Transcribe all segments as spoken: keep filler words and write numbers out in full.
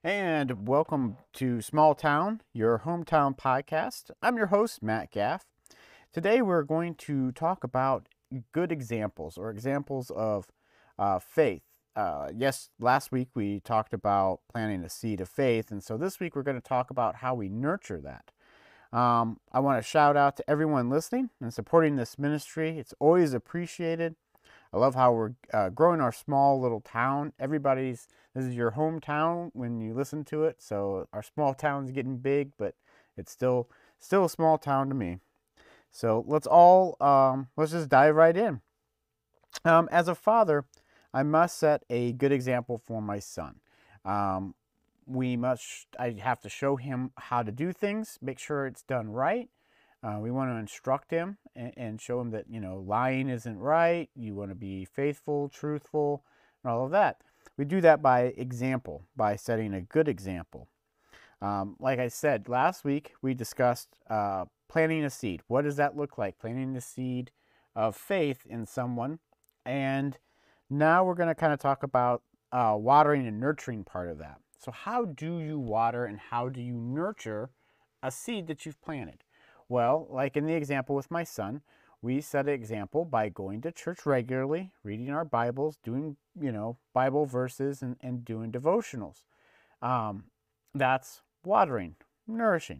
And welcome to Small Town, your hometown podcast. I'm your host, Matt Gaff. Today we're going to talk about good examples or examples of uh, faith. Uh, yes, last week we talked about planting a seed of faith, and so this week we're going to talk about how we nurture that. Um, I want to shout out to everyone listening and supporting this ministry. It's always appreciated. I love how we're uh, growing our small little town. Everybody's, this is your hometown when you listen to it. So our small town's getting big, but it's still still a small town to me. So let's all, um, let's just dive right in. Um, as a father, I must set a good example for my son. Um, we must, I have to show him how to do things, make sure it's done right. Uh, we want to instruct him and, and show him that, you know, lying isn't right. You want to be faithful, truthful, and all of that. We do that by example, by setting a good example. Um, like I said, last week we discussed uh, planting a seed. What does that look like? Planting the seed of faith in someone. And now we're going to kind of talk about uh, watering and nurturing part of that. So how do you water and how do you nurture a seed that you've planted? Well, like in the example with my son, we set an example by going to church regularly, reading our Bibles, doing, you know, Bible verses, and, and doing devotionals. Um, that's watering, nourishing.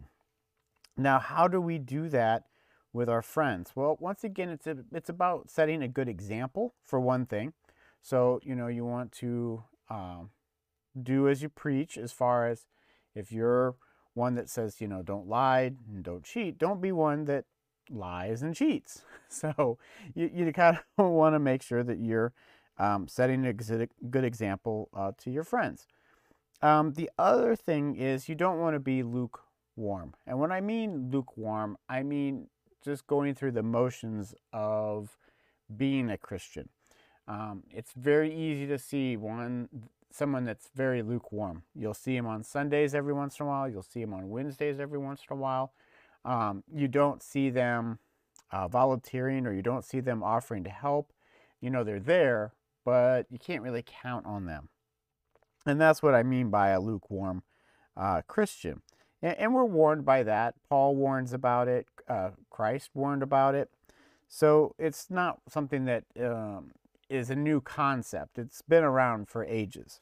Now, how do we do that with our friends? Well, once again, it's a, it's about setting a good example for one thing. So, you know, you want to um, do as you preach, as far as if you're one that says, you know, don't lie and don't cheat, don't be one that lies and cheats. So you, you kind of want to make sure that you're um, setting a good example uh, to your friends. Um, the other thing is you don't want to be lukewarm. And when I mean lukewarm, I mean just going through the motions of being a Christian. Um, it's very easy to see one someone that's very lukewarm. You'll see him on Sundays every once in a while. You'll see him on Wednesdays every once in a while. Um, you don't see them uh, volunteering, or you don't see them offering to help. You know they're there, but you can't really count on them. And that's what I mean by a lukewarm uh, Christian. And, and we're warned by that. Paul warns about it. Uh, Christ warned about it. So it's not something that um, is a new concept. It's been around for ages.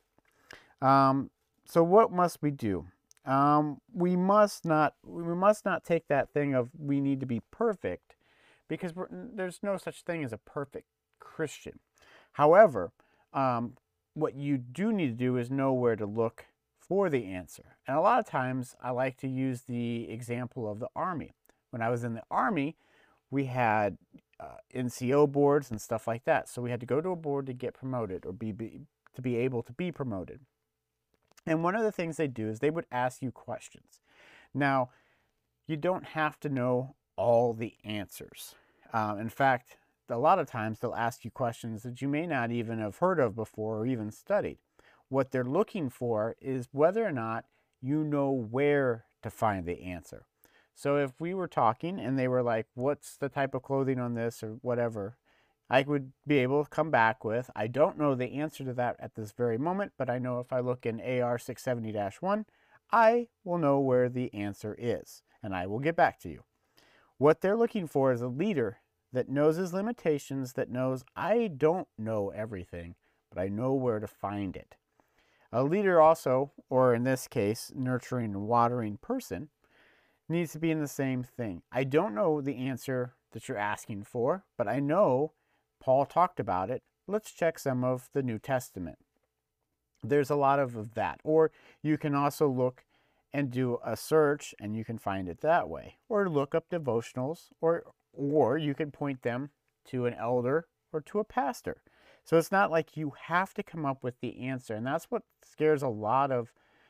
Um, so what must we do? Um, we must not we must not take that thing of we need to be perfect, because there's no such thing as a perfect Christian. However, um, what you do need to do is know where to look for the answer. And a lot of times I like to use the example of the Army. When I was in the Army, we had uh, N C O boards and stuff like that. So we had to go to a board to get promoted, or be, be to be able to be promoted. And one of the things they do is they would ask you questions. Now, you don't have to know all the answers. Um, in fact, a lot of times they'll ask you questions that you may not even have heard of before or even studied. What they're looking for is whether or not you know where to find the answer. So if we were talking and they were like, what's the type of clothing on this or whatever, I would be able to come back with, I don't know the answer to that at this very moment, but I know if I look in A R six seventy dash one, I will know where the answer is, and I will get back to you. What they're looking for is a leader that knows his limitations, that knows I don't know everything, but I know where to find it. A leader also, or in this case, nurturing and watering person, needs to be in the same thing. I don't know the answer that you're asking for, but I know Paul talked about it. Let's check some of the New Testament. There's a lot of that. Or you can also look and do a search and you can find it that way. Or look up devotionals, or or you can point them to an elder or to a pastor. So it's not like you have to come up with the answer. And that's what scares a lot of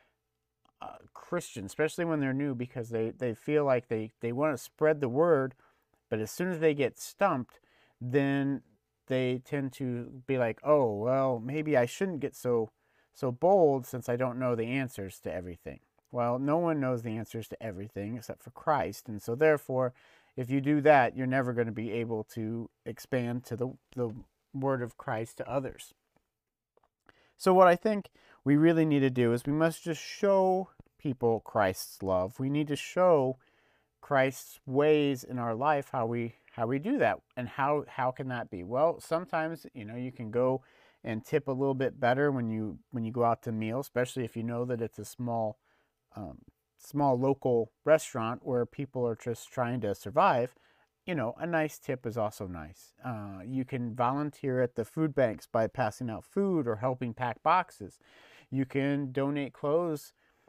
uh, Christians, especially when they're new, because they, they feel like they, they want to spread the word, but as soon as they get stumped, then they tend to be like, oh, well, maybe I shouldn't get so so bold since I don't know the answers to everything. Well, no one knows the answers to everything except for Christ. And so therefore, if you do that, you're never going to be able to expand to the, the word of Christ to others. So what I think we really need to do is we must just show people Christ's love. We need to show Christ's ways in our life, how we how we do that. And how how can that be? Well, sometimes, you know, you can go and tip a little bit better when you when you go out to meal, especially if you know that it's a small um, small local restaurant where people are just trying to survive. You know, a nice tip is also nice. Uh, you can volunteer at the food banks by passing out food or helping pack boxes. You can donate clothes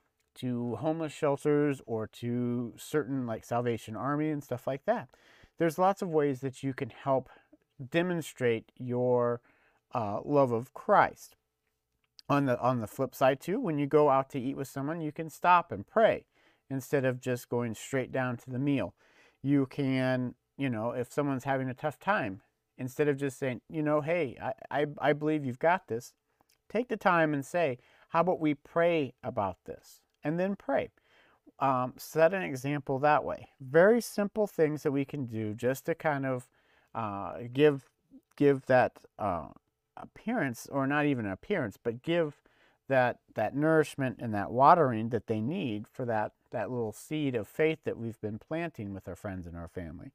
to homeless shelters or to certain like Salvation Army and stuff like that. There's lots of ways that you can help demonstrate your uh, love of Christ. On the on the flip side too, when you go out to eat with someone, you can stop and pray instead of just going straight down to the meal. You can, you know, if someone's having a tough time, instead of just saying, you know, hey, I, I, I believe you've got this, take the time and say, how about we pray about this? And then pray. Um, set an example that way. Very simple things that we can do just to kind of uh, give give that uh, appearance, or not even appearance, but give that that nourishment and that watering that they need for that that little seed of faith that we've been planting with our friends and our family.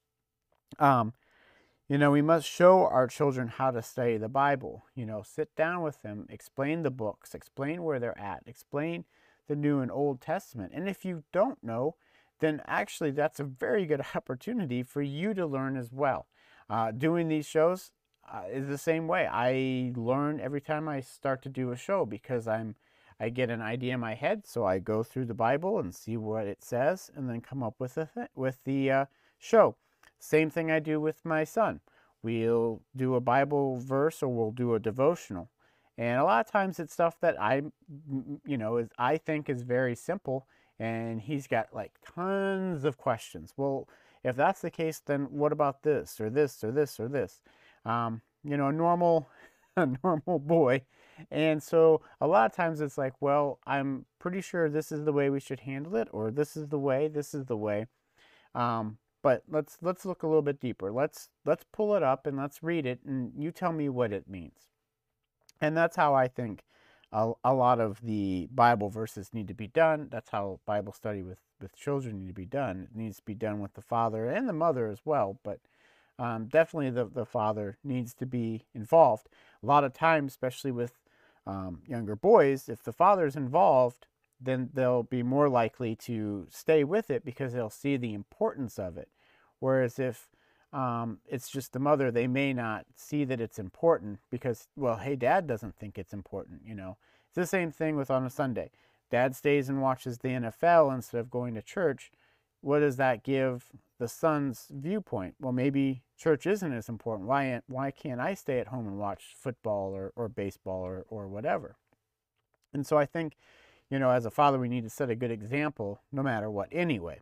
Um, you know, we must show our children how to study the Bible. You know, sit down with them, explain the books, explain where they're at, explain the New and Old Testament. And if you don't know, then actually that's a very good opportunity for you to learn as well. Uh, doing these shows uh, is the same way. I learn every time I start to do a show because I'm I get an idea in my head, so I go through the Bible and see what it says, and then come up with a th- with the uh, show. Same thing I do with my son. We'll do a Bible verse or we'll do a devotional. And a lot of times it's stuff that I, you know, is, I think is very simple, and he's got like tons of questions. Well, if that's the case, then what about this or this or this or this? Um, you know, a normal, a normal boy. And so a lot of times it's like, well, I'm pretty sure this is the way we should handle it, or this is the way, this is the way. Um, but let's let's look a little bit deeper. Let's let's pull it up and let's read it, and you tell me what it means. And that's how I think a, a lot of the Bible verses need to be done. That's how Bible study with, with children need to be done. It needs to be done with the father and the mother as well, but um, definitely the, the father needs to be involved. A lot of times, especially with um, younger boys, if the father's involved, then they'll be more likely to stay with it because they'll see the importance of it. Whereas if Um, it's just the mother, they may not see that it's important because, well, hey, dad doesn't think it's important, you know. It's the same thing with on a Sunday. Dad stays and watches the N F L instead of going to church. What does that give the son's viewpoint? Well, maybe church isn't as important. Why, why can't I stay at home and watch football or, or baseball or, or whatever? And so I think, you know, as a father, we need to set a good example no matter what anyway.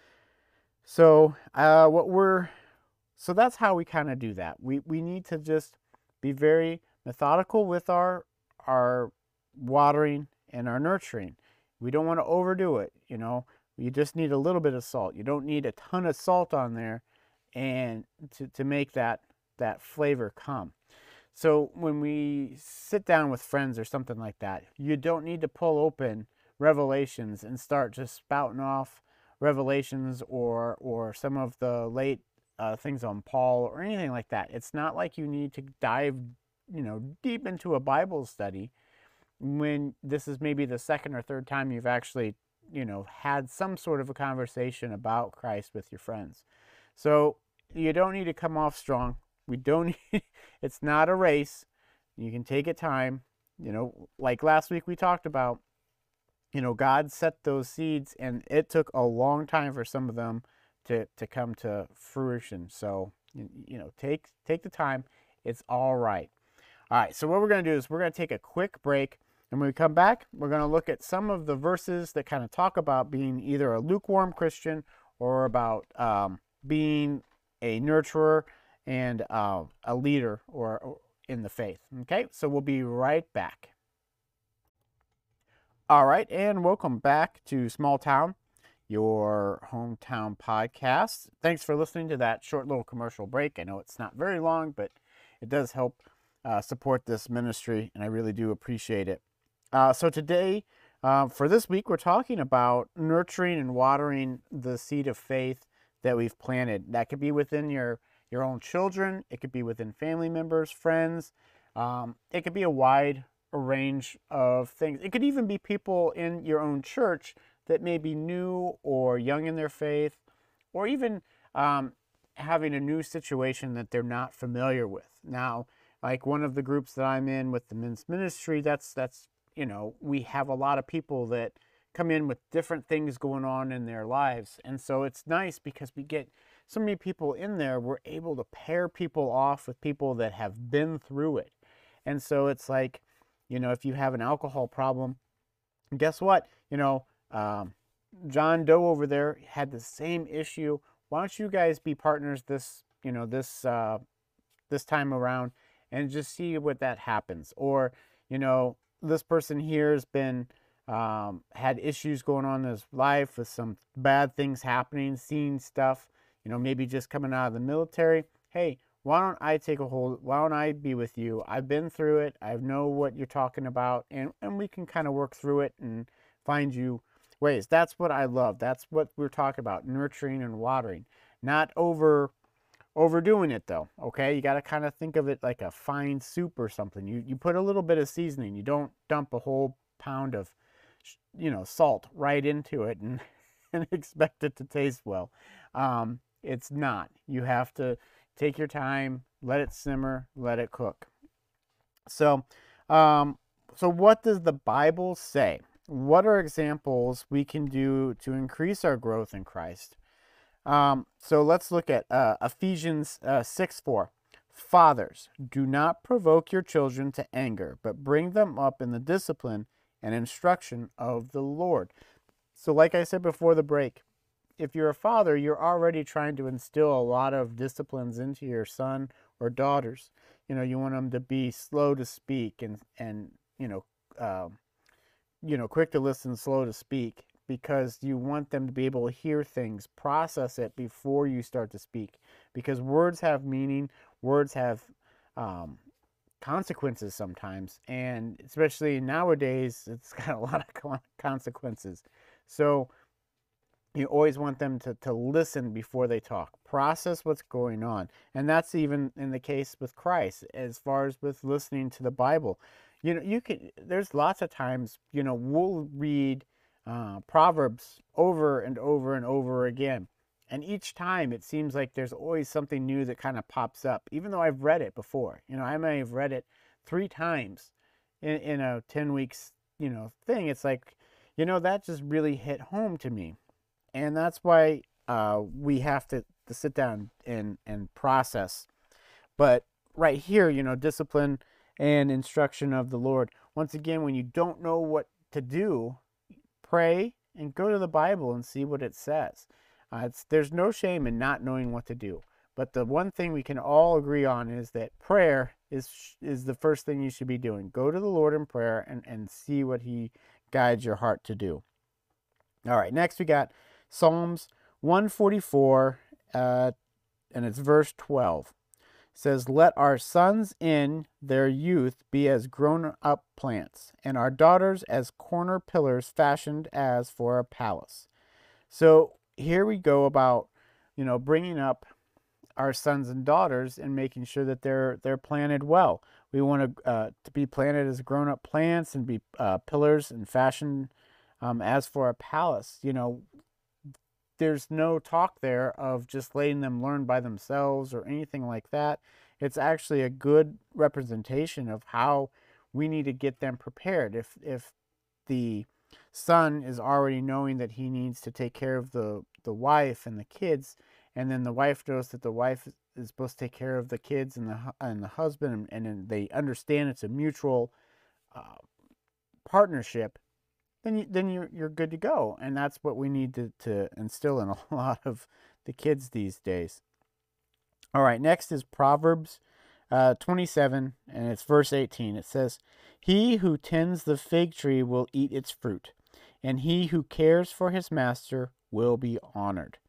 So uh, what we're So that's how we kind of do that. We we need to just be very methodical with our our watering and our nurturing. We don't want to overdo it, you know. You just need a little bit of salt. You don't need a ton of salt on there and to, to make that that flavor come. So when we sit down with friends or something like that, you don't need to pull open Revelations and start just spouting off Revelations or or some of the late Uh, things on Paul or anything like that. It's not like you need to dive, you know, deep into a Bible study when this is maybe the second or third time you've actually, you know, had some sort of a conversation about Christ with your friends. So you don't need to come off strong. We don't need, it's not a race. You can take it time. You know, like last week we talked about, you know, God set those seeds and it took a long time for some of them to, to come to fruition. So, you know, take take the time. It's all right. All right, so what we're going to do is we're going to take a quick break. And when we come back, we're going to look at some of the verses that kind of talk about being either a lukewarm Christian or about um, being a nurturer and uh, a leader or, or in the faith. Okay, so we'll be right back. All right, and welcome back to Small Town, your hometown podcast. Thanks for listening to that short little commercial break. I know it's not very long, but it does help uh, support this ministry, and I really do appreciate it. Uh, so today, uh, for this week, we're talking about nurturing and watering the seed of faith that we've planted. That could be within your your own children. It could be within family members, friends. Um, it could be a wide range of things. It could even be people in your own church that may be new or young in their faith, or even um, having a new situation that they're not familiar with. Now, like one of the groups that I'm in with the men's ministry, that's that's you know, we have a lot of people that come in with different things going on in their lives. And so it's nice because we get so many people in there, we're able to pair people off with people that have been through it. And so it's like, you know, if you have an alcohol problem, guess what? You know, um, John Doe over there had the same issue. Why don't you guys be partners this, you know, this uh, this time around and just see what that happens? Or, you know, this person here has been um, had issues going on in his life with some bad things happening, seeing stuff, you know, maybe just coming out of the military. Hey, why don't I take a hold? Why don't I be with you? I've been through it. I know what you're talking about, and, and we can kind of work through it and find you ways. That's what I love. That's what we're talking about, nurturing and watering. Not over overdoing it though, okay? You got to kind of think of it like a fine soup or something. You you put a little bit of seasoning. You don't dump a whole pound of, you know, salt right into it and, and expect it to taste well. Um, it's not. You have to take your time, let it simmer, let it cook. So, um, so what does the Bible say? What are examples we can do to increase our growth in Christ? Um, so let's look at uh, Ephesians uh, six four. Fathers, do not provoke your children to anger, but bring them up in the discipline and instruction of the Lord. So like I said before the break, if you're a father, you're already trying to instill a lot of disciplines into your son or daughters. You know, you want them to be slow to speak and, and you know, uh, you know, quick to listen, slow to speak, because you want them to be able to hear things, process it before you start to speak. Because words have meaning, words have um, consequences sometimes, and especially nowadays, it's got a lot of consequences. So you always want them to, to listen before they talk, process what's going on. And that's even in the case with Christ, as far as with listening to the Bible. You know, you can, there's lots of times, you know, we'll read uh, Proverbs over and over and over again. And each time it seems like there's always something new that kind of pops up, even though I've read it before. You know, I may have read it three times in, in a ten weeks, you know, thing. It's like, you know, that just really hit home to me. And that's why uh, we have to, to sit down and, and process. But right here, you know, discipline and instruction of the Lord. Once again, when you don't know what to do, pray and go to the Bible and see what it says. Uh, it's, there's no shame in not knowing what to do. But the one thing we can all agree on is that prayer is is the first thing you should be doing. Go to the Lord in prayer and, and see what He guides your heart to do. All right, next we got Psalms one forty-four, uh, and it's verse twelve. It says, let our sons in their youth be as grown-up plants, and our daughters as corner pillars fashioned as for a palace. So here we go about, you know, bringing up our sons and daughters and making sure that they're they're planted well. We want to uh, to be planted as grown-up plants and be uh, pillars and fashioned um, as for a palace. You know, there's no talk there of just letting them learn by themselves or anything like that. It's actually a good representation of how we need to get them prepared. If if the son is already knowing that he needs to take care of the, the wife and the kids, and then the wife knows that the wife is supposed to take care of the kids and the and the husband, and, and they understand it's a mutual uh, partnership, then you, then you're you're good to go. And that's what we need to, to instill in a lot of the kids these days. All right, next is Proverbs uh, twenty-seven, and it's verse eighteen. It says, he who tends the fig tree will eat its fruit, and he who cares for his master will be honored.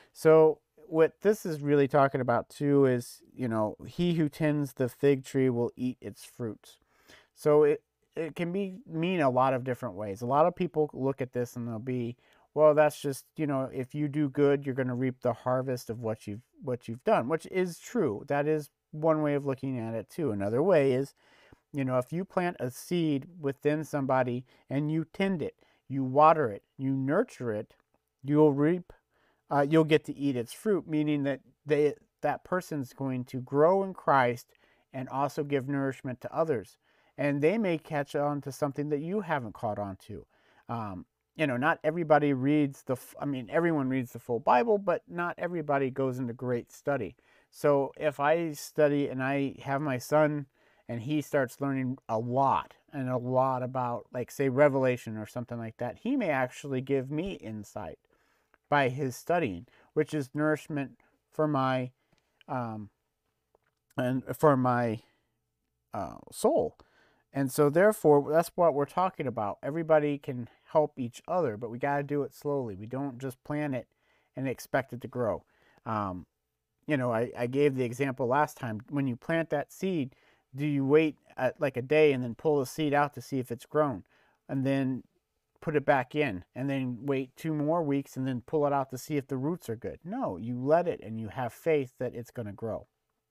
So what this is really talking about too is, you know, he who tends the fig tree will eat its fruits. So it it can be mean a lot of different ways. A lot of people look at this and they'll be, well, that's just, you know, if you do good, you're going to reap the harvest of what you've what you've done, which is true. That is one way of looking at it too. Another way is, you know, if you plant a seed within somebody and you tend it, you water it, you nurture it, you'll reap, uh, you'll get to eat its fruit, meaning that they that person's going to grow in Christ and also give nourishment to others. And they may catch on to something that you haven't caught on to. Um, you know, not everybody reads the, I mean, everyone reads the full Bible, but not everybody goes into great study. So if I study and I have my son and he starts learning a lot and a lot about, like, say, Revelation or something like that, he may actually give me insight by his studying, which is nourishment for my, um, and for my uh, soul. And so therefore, that's what we're talking about. Everybody can help each other, but we got to do it slowly. We don't just plant it and expect it to grow. Um, you know, I, I gave the example last time. When you plant that seed, do you wait at like a day and then pull the seed out to see if it's grown, and then put it back in, and then wait two more weeks and then pull it out to see if the roots are good? No, you let it and you have faith that it's going to grow.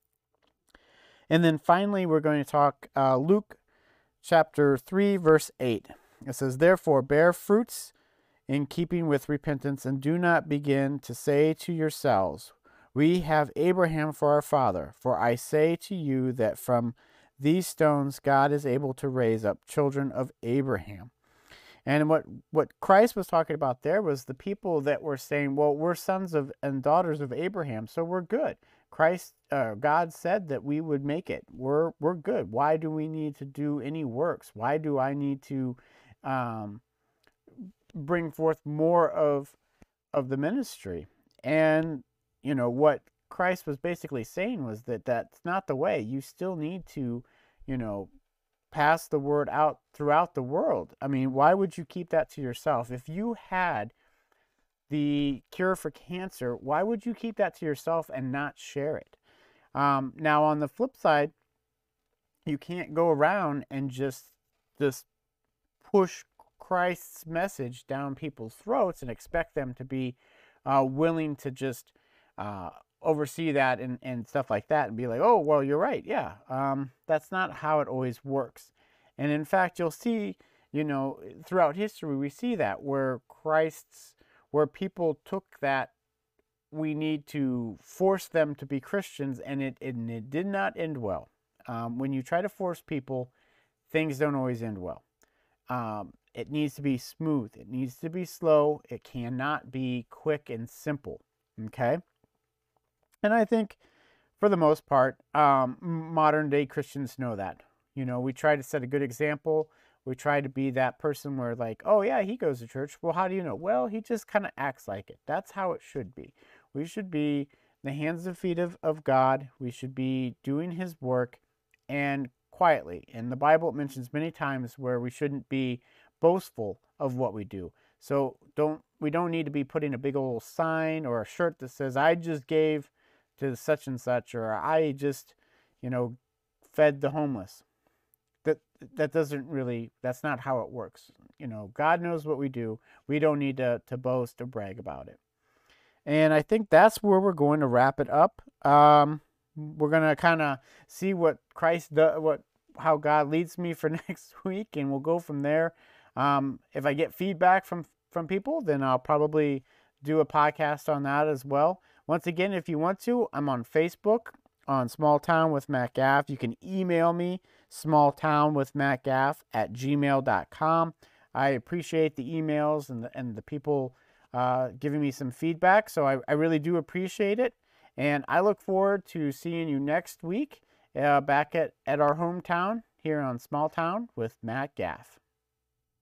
And then finally, we're going to talk uh, Luke chapter three, verse eight. It says, "Therefore bear fruits in keeping with repentance, and do not begin to say to yourselves, 'We have Abraham for our father.' For I say to you that from these stones God is able to raise up children of Abraham." And what, what Christ was talking about there was the people that were saying, well, we're sons of and daughters of Abraham, so we're good. Christ, uh, God said that we would make it. We're we're good. Why do we need to do any works? Why do I need to um, bring forth more of of the ministry? And you know what Christ was basically saying was that that's not the way. You still need to, you know, pass the word out throughout the world. I mean, why would you keep that to yourself? If you had the cure for cancer, why would you keep that to yourself and not share it? Um, now, on the flip side, you can't go around and just just push Christ's message down people's throats and expect them to be uh, willing to just uh, oversee that and, and stuff like that and be like, oh, well, you're right. Yeah, um, that's not how it always works. And in fact, you'll see, you know, throughout history, we see that where Christ's where people took that, we need to force them to be Christians, and it, and it did not end well. Um, when you try to force people, things don't always end well. Um, it needs to be smooth. It needs to be slow. It cannot be quick and simple, okay? And I think, for the most part, um, modern-day Christians know that. You know, we try to set a good example. We try to be that person where, like, oh, yeah, he goes to church. Well, how do you know? Well, he just kind of acts like it. That's how it should be. We should be the hands and feet of, of God. We should be doing his work and quietly. In the Bible, it mentions many times where we shouldn't be boastful of what we do. So don't we don't need to be putting a big old sign or a shirt that says, I just gave to such and such, or I just, you know, fed the homeless. That that doesn't really, that's not how it works. You know, God knows what we do. We don't need to, to boast or brag about it. And I think that's where we're going to wrap it up. Um, we're going to kind of see what Christ does, what, how God leads me for next week, and we'll go from there. Um, if I get feedback from, from people, then I'll probably do a podcast on that as well. Once again, if you want to, I'm on Facebook on Small Town with Matt Gaff. You can email me, smalltownwithmattgaff at gmail dot com. I appreciate the emails and the, and the people uh, giving me some feedback, so I, I really do appreciate it. And I look forward to seeing you next week uh, back at, at our hometown here on Small Town with Matt Gaff.